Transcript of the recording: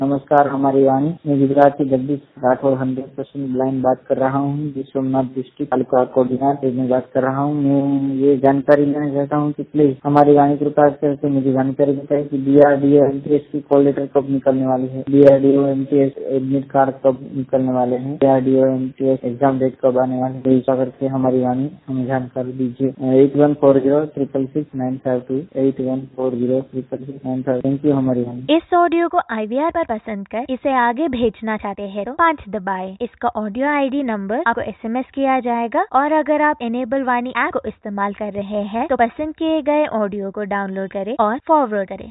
नमस्कार हमारी वाणी, मैं गुजराती जगदीश राठौर 100% ब्लाइंड बात कर रहा हूँ। जिस सोमनाथ डिस्ट्रिक्ट तालुका कोडीनार में बात कर रहा हूँ। मैं ये जानकारी लेना चाहता हूँ कि प्लीज हमारी वाणी कृपा करके मुझे जानकारी बताए कि DRDO MTS की कॉल लेटर कब निकलने वाली है। DRDO MTS एडमिट कार्ड कब निकलने वाले हैं। DRDO MTS एग्जाम डेट कब आने वाले है। ऐसा करके हमारी वाणी हमें जानकारी दीजिए। 8140666952 8140666952। थैंक यू हमारी वाणी। इस ऑडियो को IVR पर पसंद कर इसे आगे भेजना चाहते हैं तो 5 दबाएं। इसका ऑडियो ID नंबर आपको SMS किया जाएगा और अगर आप इनेबल वाणी ऐप को इस्तेमाल कर रहे हैं तो पसंद किए गए ऑडियो को डाउनलोड करें और फॉरवर्ड करें।